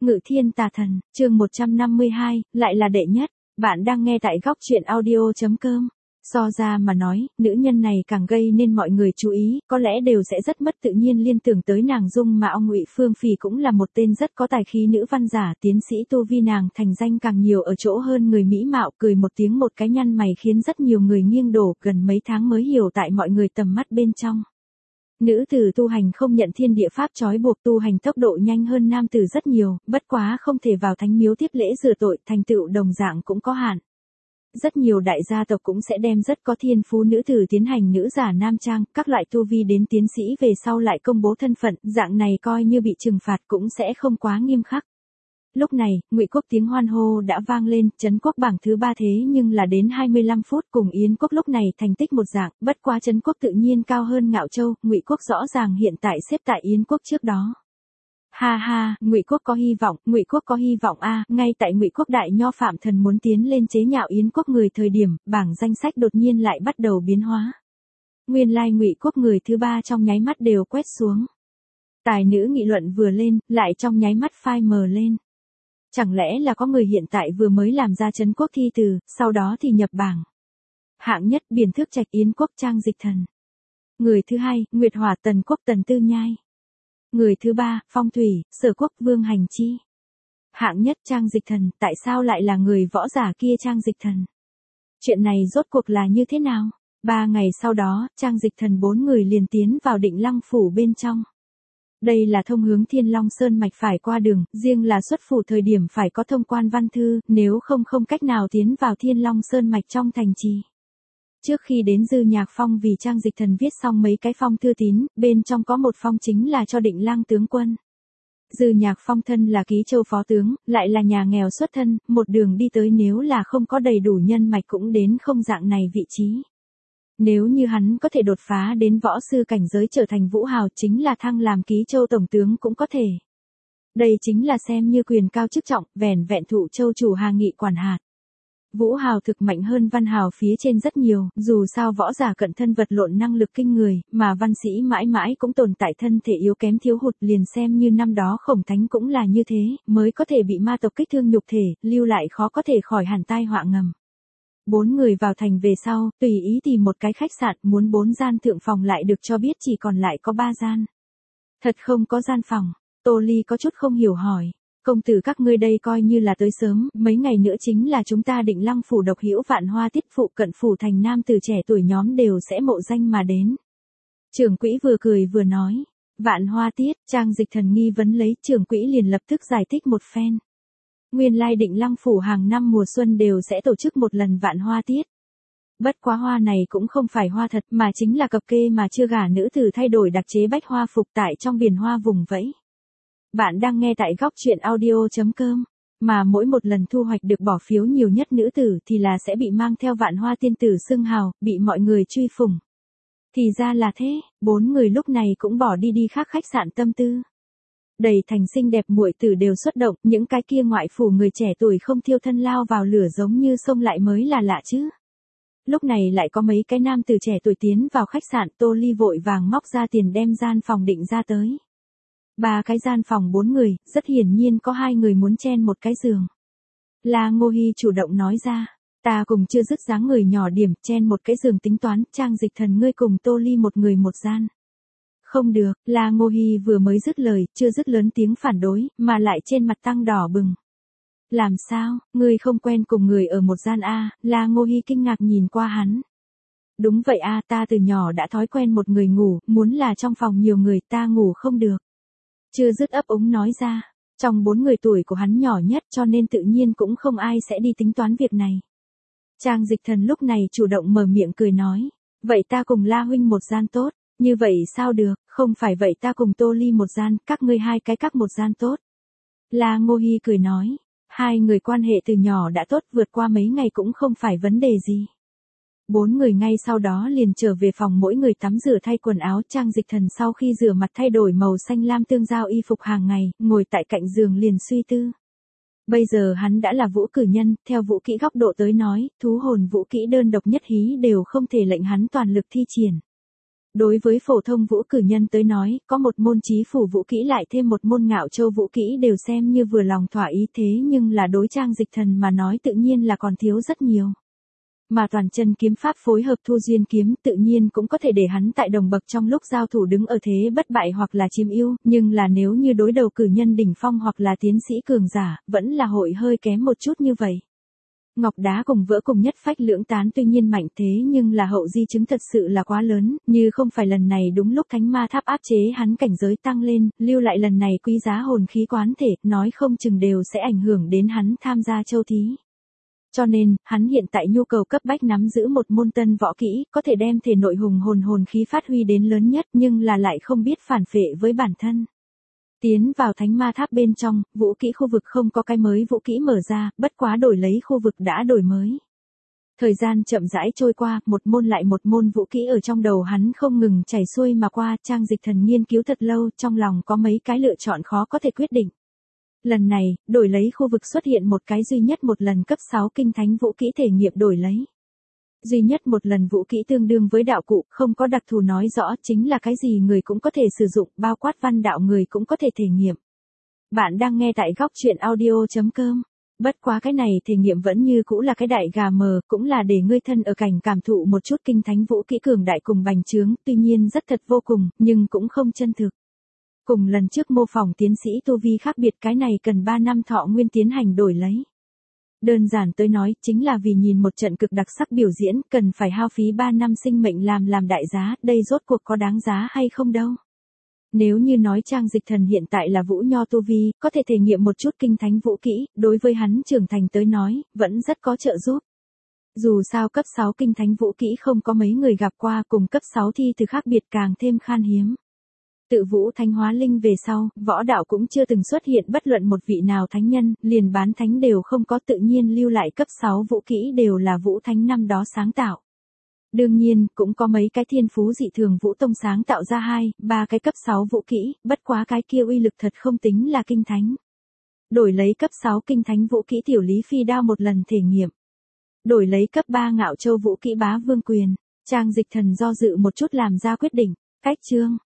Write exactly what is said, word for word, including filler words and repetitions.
Ngự thiên tà thần, chương một trăm năm mươi hai, lại là đệ nhất. Bạn đang nghe tại góc truyện audio.com. So ra mà nói, nữ nhân này càng gây nên mọi người chú ý, có lẽ đều sẽ rất mất tự nhiên liên tưởng tới nàng Dung mà ông Ngụy Phương Phì cũng là một tên rất có tài khí nữ văn giả, tiến sĩ tu vi nàng thành danh càng nhiều ở chỗ hơn người mỹ mạo, cười một tiếng một cái nhăn mày khiến rất nhiều người nghiêng đổ, gần mấy tháng mới hiểu tại mọi người tầm mắt bên trong. Nữ tử tu hành không nhận thiên địa pháp trói buộc, tu hành tốc độ nhanh hơn nam tử rất nhiều, bất quá không thể vào thánh miếu tiếp lễ rửa tội, thành tựu đồng dạng cũng có hạn. Rất nhiều đại gia tộc cũng sẽ đem rất có thiên phú nữ tử tiến hành nữ giả nam trang, các loại tu vi đến tiến sĩ về sau lại công bố thân phận, dạng này coi như bị trừng phạt cũng sẽ không quá nghiêm khắc. Lúc này, Ngụy Quốc tiếng hoan hô đã vang lên, Trấn Quốc bảng thứ ba thế nhưng là đến hai mươi lăm phút cùng Yến Quốc lúc này thành tích một dạng, bất quá Trấn Quốc tự nhiên cao hơn Ngạo Châu, Ngụy Quốc rõ ràng hiện tại xếp tại Yến Quốc trước đó. Ha ha, Ngụy Quốc có hy vọng, Ngụy Quốc có hy vọng a, ngay tại Ngụy Quốc đại nho Phạm Thần muốn tiến lên chế nhạo Yến Quốc người thời điểm, bảng danh sách đột nhiên lại bắt đầu biến hóa. Nguyên lai Ngụy Quốc người thứ ba trong nháy mắt đều quét xuống. Tài nữ nghị luận vừa lên, lại trong nháy mắt phai mờ lên. Chẳng lẽ là có người hiện tại vừa mới làm ra Trấn Quốc thi từ, sau đó thì nhập bảng. Hạng nhất Biển Thước Trạch Yến Quốc Trang Dịch Thần. Người thứ hai, Nguyệt Hỏa Tần Quốc Tần Tư Nhai. Người thứ ba, Phong Thủy, Sở Quốc Vương Hành Chi. Hạng nhất Trang Dịch Thần, tại sao lại là người võ giả kia Trang Dịch Thần? Chuyện này rốt cuộc là như thế nào? Ba ngày sau đó, Trang Dịch Thần bốn người liền tiến vào Định Lăng Phủ bên trong. Đây là thông hướng Thiên Long Sơn mạch phải qua đường, riêng là xuất phủ thời điểm phải có thông quan văn thư, nếu không không cách nào tiến vào Thiên Long Sơn mạch trong thành trì. Trước khi đến Dư Nhạc Phong vì Trang Dịch Thần viết xong mấy cái phong thư tín, bên trong có một phong chính là cho Định Lăng tướng quân. Dư Nhạc Phong thân là Ký Châu phó tướng, lại là nhà nghèo xuất thân, một đường đi tới nếu là không có đầy đủ nhân mạch cũng đến không dạng này vị trí. Nếu như hắn có thể đột phá đến võ sư cảnh giới trở thành vũ hào chính là thăng làm Ký Châu tổng tướng cũng có thể. Đây chính là xem như quyền cao chức trọng, vẻn vẹn thụ châu chủ Hà Nghị quản hạt. Vũ hào thực mạnh hơn văn hào phía trên rất nhiều, dù sao võ giả cận thân vật lộn năng lực kinh người, mà văn sĩ mãi mãi cũng tồn tại thân thể yếu kém thiếu hụt, liền xem như năm đó Khổng Thánh cũng là như thế, mới có thể bị ma tộc kích thương nhục thể, lưu lại khó có thể khỏi hẳn tai họa ngầm. Bốn người vào thành về sau, tùy ý tìm một cái khách sạn, muốn bốn gian thượng phòng lại được cho biết chỉ còn lại có ba gian. Thật không có gian phòng, Tô Ly có chút không hiểu hỏi. Công tử các ngươi đây coi như là tới sớm, mấy ngày nữa chính là chúng ta Định Lăng Phủ độc hữu Vạn Hoa Tiết phụ cận phủ thành nam từ trẻ tuổi nhóm đều sẽ mộ danh mà đến. Trưởng quỹ vừa cười vừa nói, Vạn Hoa Tiết, Trang Dịch Thần nghi vấn lấy, trưởng quỹ liền lập tức giải thích một phen. Nguyên lai Định Lăng Phủ hàng năm mùa xuân đều sẽ tổ chức một lần Vạn Hoa Tiết. Bất quá hoa này cũng không phải hoa thật mà chính là cập kê mà chưa gả nữ tử thay đổi đặc chế bách hoa phục tại trong biển hoa vùng vẫy. Bạn đang nghe tại góc truyện audio.com, mà mỗi một lần thu hoạch được bỏ phiếu nhiều nhất nữ tử thì là sẽ bị mang theo Vạn Hoa tiên tử xưng hào, bị mọi người truy phủng. Thì ra là thế, bốn người lúc này cũng bỏ đi đi khác khách sạn tâm tư. Đầy thành xinh đẹp muội tử đều xuất động, những cái kia ngoại phủ người trẻ tuổi không thiêu thân lao vào lửa giống như sông lại mới là lạ chứ. Lúc này lại có mấy cái nam tử trẻ tuổi tiến vào khách sạn, Tô Ly vội vàng móc ra tiền đem gian phòng định ra tới. Ba cái gian phòng bốn người, rất hiển nhiên có hai người muốn chen một cái giường. La Ngô Hi chủ động nói ra, ta cùng chưa dứt dáng người nhỏ điểm, chen một cái giường tính toán, Trang Dịch Thần ngươi cùng Tô Ly một người một gian. Không được, La Ngô Hi vừa mới dứt lời, chưa dứt lớn tiếng phản đối, mà lại trên mặt tăng đỏ bừng. Làm sao, ngươi không quen cùng người ở một gian a? La Ngô Hi kinh ngạc nhìn qua hắn. Đúng vậy a, ta từ nhỏ đã thói quen một người ngủ, muốn là trong phòng nhiều người ta ngủ không được. Chưa dứt ấp úng nói ra, trong bốn người tuổi của hắn nhỏ nhất cho nên tự nhiên cũng không ai sẽ đi tính toán việc này. Trang Dịch Thần lúc này chủ động mở miệng cười nói, vậy ta cùng La huynh một gian tốt, như vậy sao được, không phải vậy ta cùng Tô Ly một gian, các ngươi hai cái các một gian tốt. La Ngô Hi cười nói, hai người quan hệ từ nhỏ đã tốt, vượt qua mấy ngày cũng không phải vấn đề gì. Bốn người ngay sau đó liền trở về phòng mỗi người tắm rửa thay quần áo. Trang Dịch Thần sau khi rửa mặt thay đổi màu xanh lam tương giao y phục hàng ngày, ngồi tại cạnh giường liền suy tư. Bây giờ hắn đã là vũ cử nhân, theo vũ kỹ góc độ tới nói, thú hồn vũ kỹ đơn độc nhất hí đều không thể lệnh hắn toàn lực thi triển. Đối với phổ thông vũ cử nhân tới nói, có một môn chí phủ vũ kỹ lại thêm một môn ngạo châu vũ kỹ đều xem như vừa lòng thỏa ý, thế nhưng là đối Trang Dịch Thần mà nói tự nhiên là còn thiếu rất nhiều. Mà toàn chân kiếm pháp phối hợp thu duyên kiếm tự nhiên cũng có thể để hắn tại đồng bậc trong lúc giao thủ đứng ở thế bất bại hoặc là chiếm ưu, nhưng là nếu như đối đầu cử nhân đỉnh phong hoặc là tiến sĩ cường giả, vẫn là hội hơi kém một chút như vậy. Ngọc đá cùng vỡ cùng nhất phách lưỡng tán tuy nhiên mạnh thế nhưng là hậu di chứng thật sự là quá lớn, như không phải lần này đúng lúc thánh ma tháp áp chế hắn cảnh giới tăng lên, lưu lại lần này quý giá hồn khí quán thể, nói không chừng đều sẽ ảnh hưởng đến hắn tham gia châu thí. Cho nên, hắn hiện tại nhu cầu cấp bách nắm giữ một môn tân võ kỹ, có thể đem thể nội hùng hồn hồn khí phát huy đến lớn nhất nhưng là lại không biết phản phệ với bản thân. Tiến vào thánh ma tháp bên trong, vũ kỹ khu vực không có cái mới vũ kỹ mở ra, bất quá đổi lấy khu vực đã đổi mới. Thời gian chậm rãi trôi qua, một môn lại một môn vũ kỹ ở trong đầu hắn không ngừng chảy xuôi mà qua, Trang Dịch Thần nghiên cứu thật lâu, trong lòng có mấy cái lựa chọn khó có thể quyết định. Lần này, đổi lấy khu vực xuất hiện một cái duy nhất một lần cấp sáu kinh thánh vũ kỹ thể nghiệm đổi lấy. Duy nhất một lần vũ kỹ tương đương với đạo cụ, không có đặc thù nói rõ chính là cái gì người cũng có thể sử dụng, bao quát văn đạo người cũng có thể thể nghiệm. Bạn đang nghe tại góc truyện audio chấm com. Bất quá cái này thể nghiệm vẫn như cũ là cái đại gà mờ, cũng là để ngươi thân ở cảnh cảm thụ một chút kinh thánh vũ kỹ cường đại cùng bành trướng, tuy nhiên rất thật vô cùng, nhưng cũng không chân thực. Cùng lần trước mô phỏng tiến sĩ tu vi khác biệt, cái này cần ba năm thọ nguyên tiến hành đổi lấy. Đơn giản tới nói, chính là vì nhìn một trận cực đặc sắc biểu diễn, cần phải hao phí ba năm sinh mệnh làm làm đại giá, đây rốt cuộc có đáng giá hay không đâu. Nếu như nói Trang Dịch Thần hiện tại là vũ nho tu vi, có thể thể nghiệm một chút kinh thánh vũ kỹ, đối với hắn trưởng thành tới nói, vẫn rất có trợ giúp. Dù sao cấp sáu kinh thánh vũ kỹ không có mấy người gặp qua, cùng cấp sáu thi từ khác biệt càng thêm khan hiếm. Tự vũ thánh hóa linh về sau, võ đạo cũng chưa từng xuất hiện bất luận một vị nào thánh nhân, liền bán thánh đều không có, tự nhiên lưu lại cấp sáu vũ kỹ đều là vũ thánh năm đó sáng tạo. Đương nhiên, cũng có mấy cái thiên phú dị thường vũ tông sáng tạo ra hai, ba cái cấp sáu vũ kỹ, bất quá cái kia uy lực thật không tính là kinh thánh. Đổi lấy cấp sáu kinh thánh vũ kỹ tiểu lý phi đao một lần thể nghiệm. Đổi lấy cấp ba ngạo châu vũ kỹ bá vương quyền, Trang Dịch Thần do dự một chút làm ra quyết định, cách chương.